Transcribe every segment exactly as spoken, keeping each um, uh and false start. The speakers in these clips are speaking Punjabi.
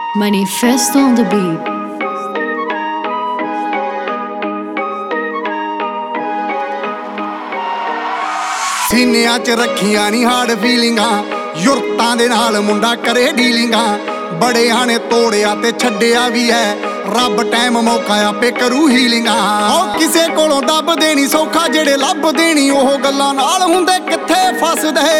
Manifest on the beat. ਸੀਨਿਆਂ 'ਚ ਰੱਖੀਆਂ ਨੀ ਹਾਰਡ ਫੀਲਿੰਗਾਂ, ਯੁਰਤਾਂ ਦੇ ਨਾਲ ਮੁੰਡਾ ਕਰੇ ਡੀਲਿੰਗਾਂ। ਬੜਿਆਂ ਨੇ ਤੋੜਿਆ ਤੇ ਛੱਡਿਆ ਵੀ ਐ, ਰੱਬ ਟਾਈਮ ਮੌਕਾ ਆਪੇ ਕਰੂ ਹੀਲਿੰਗਾਂ। ਉਹ ਕਿਸੇ ਕੋਲੋਂ ਦੱਬ ਦੇਣੀ ਸੌਖਾ, ਜਿਹੜੇ ਲੱਭ ਦੇਣੀ ਉਹ ਗੱਲਾਂ ਨਾਲ ਹੁੰਦੇ ਕਿੱਥੇ ਫਸਦੇ।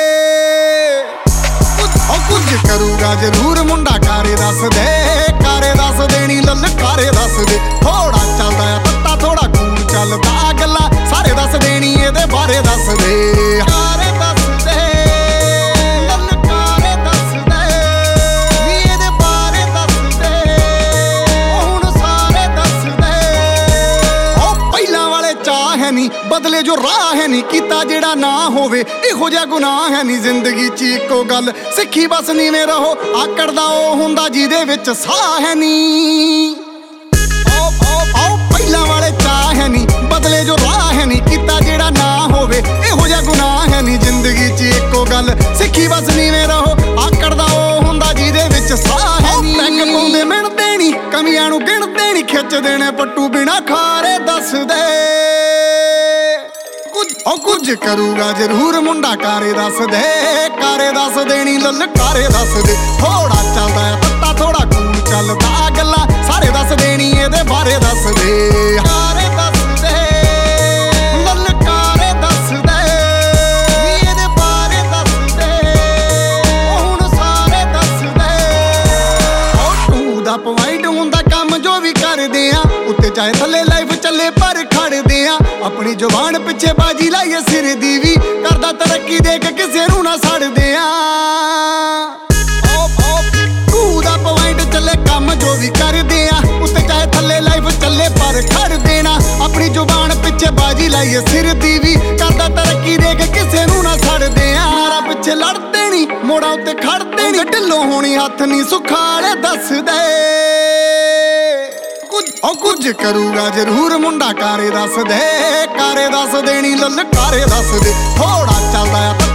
ਉਹ ਕੁਝ ਕਰੂਗਾ ਜ਼ਰੂਰ ਮੁੰਡਾ ਕਾਰੇ ਦੱਸ ਦੇ, ਕਾਰੇ ਦੱਸ ਦੇਣੀ ਲਲਕਾਰੇ ਦੱਸ ਦੇ। ਥੋੜਾ ਚੱਲਦਾ ਆ ਤੱਤਾ ਥੋੜਾ ਕੂਲ ਚੱਲਦਾ, ਗੱਲਾਂ ਸਾਰੇ ਦੱਸ ਦੇਣੀ ਇਹਦੇ ਬਾਰੇ ਦੱਸ ਦੇ। ਕਾਰੇ ਦੱਸ ਦੇ ਲਲਕਾਰੇ ਦੱਸ ਦੇ, ਵੀ ਇਹਦੇ ਬਾਰੇ ਦੱਸ ਦੇ, ਹੁਣ ਸਾਰੇ ਦੱਸ ਦੇ। ਉਹ ਪਹਿਲਾਂ ਵਾਲੇ ਚਾਹ ਹੈ ਨੀ, ਬਦਲੇ ਜੋ ਰਾਹ ਹੈ ਨੀ, ਕੀਤਾ ਜਿਹੜਾ ਨਾ ਹੋਵੇ ਇਹੋ ਜਿਹਾ ਗੁਨਾਹ ਹੈ ਨੀ। ਜ਼ਿੰਦਗੀ 'ਚ ਇੱਕੋ ਗੱਲ ਸਿੱਖੀ ਬਸ ਨੀਵੇਂ ਰਹੋ, ਆਕੜਦਾ ਉਹ ਹੁੰਦਾ ਜਿਹਦੇ ਵਿੱਚ ਸਾਹ ਹੈ ਨੀ। ਆਓ ਪਹਿਲਾਂ ਵਾਲੇ ਚਾਹ ਹੈ ਨੀ, ਬਦਲੇ ਜੋ ਰਾਹ ਹੈ ਨੀ, ਕੀਤਾ ਜਿਹੜਾ ਨਾ ਹੋਵੇ ਇਹੋ ਜਿਹਾ ਗੁਨਾਹ ਹੈ ਨੀ। ਜ਼ਿੰਦਗੀ 'ਚ ਇੱਕੋ ਗੱਲ ਸਿੱਖੀ ਬਸ ਨੀਵੇਂ ਰਹੋ, ਆਕੜਦਾ ਉਹ ਹੁੰਦਾ ਜਿਹਦੇ ਵਿੱਚ ਸਾਹ ਹੈ ਨੀ। ਪੈਗ ਪਾਉਂਦੇ ਮਿਣਦੇ ਨੀ, ਕਮੀਆਂ ਨੂੰ ਗਿਣਦੇ ਨੀ, ਖਿੱਚ ਦੇਣੇ ਪੱਟੂ ਬਿਨਾ ਖਾਰੇ ਦੱਸਦੇ। ਉਹ ਕੁਝ ਕਰੂਗਾ ਜ਼ਰੂਰ ਮੁੰਡਾ ਕਾਰੇ ਦੱਸ ਦੇ, ਕਾਰੇ ਦੱਸ ਦੇਣੀ ਲਲਕਾਰੇ ਦੱਸ ਦੇ। ਥੋੜਾ ਚੱਲਦਾ ਆ ਤੱਤਾ ਥੋੜਾ ਕੂਲ ਚੱਲਦਾ, ਗੱਲਾਂ ਸਾਰੇ ਦੱਸ ਦੇਣੀ ਇਹਦੇ ਬਾਰੇ ਦੱਸ ਦੇ। ਕਾਰੇ ਦੱਸ ਦੇ ਲਲਕਾਰੇ ਦੱਸ ਦੇ, ਵੀ ਇਹਦੇ ਬਾਰੇ ਦੱਸ ਦੇ, ਹੁਣ ਸਾਰੇ ਦੱਸ ਦੇ। ਉਹ ਟੂ ਦਾ ਪੁਆਇੰਟ ਹੁੰਦਾ ਕੰਮ ਜੋ ਵੀ ਕਰਦੇ ਆ, ਉੱਤੇ ਚਾਹੇ ਥੱਲੇ ਲਾਈਫ ਚੱਲੇ ਪਰ ਖੜਦੇ ਆ। ਆਪਣੀ ਜ਼ੁਬਾਨ ਪਿੱਛੇ ਬਾਜੀ ਲਾਈਏ ਸਿਰ ਦੀ ਵੀ, ਕਰਦਾ ਤਰੱਕੀ ਦੇਖ ਕਿਸੇ ਨੂੰ ਨਾ ਛੱਡਦੇ ਆ। ਟੂ ਦਾ ਪੁਆਇੰਟ ਚੱਲੇ ਕੰਮ ਜੋ ਵੀ ਕਰਦੇ ਆ, ਉੱਤੇ ਚਾਹੇ ਥੱਲੇ ਲਾਈਫ ਚੱਲੇ ਪਰ ਖੜਦੇ ਨਾ। ਆਪਣੀ ਜ਼ੁਬਾਨ ਪਿੱਛੇ ਬਾਜੀ ਲਾਈਏ ਸਿਰ ਦੀ ਵੀ, ਕਰਦਾ ਤਰੱਕੀ ਦੇਖ ਕਿਸੇ ਨੂੰ ਨਾ ਛੱਡਦੇ ਆ। ਨਾਰਾ ਪਿੱਛੇ ਲੜਦੇ ਨੀ, ਮੋੜਾਂ ਉੱਤੇ ਖੜਦੇ ਨੀ, ਢਿੱਲੋਂ ਹੋਣੀ ਹੱਥ ਨੀ ਸੁਖਾਲੇ ਦੱਸਦੇ। ਉਹ ਕੁਝ ਕਰੂਗਾ ਜ਼ਰੂਰ ਮੁੰਡਾ ਕਾਰੇ ਦੱਸ ਦੇ, ਕਾਰੇ ਦੱਸ ਦੇਣੀ ਲਲਕਾਰੇ ਦੱਸ ਦੇ। ਥੋੜਾ ਚੱਲਦਾ ਆ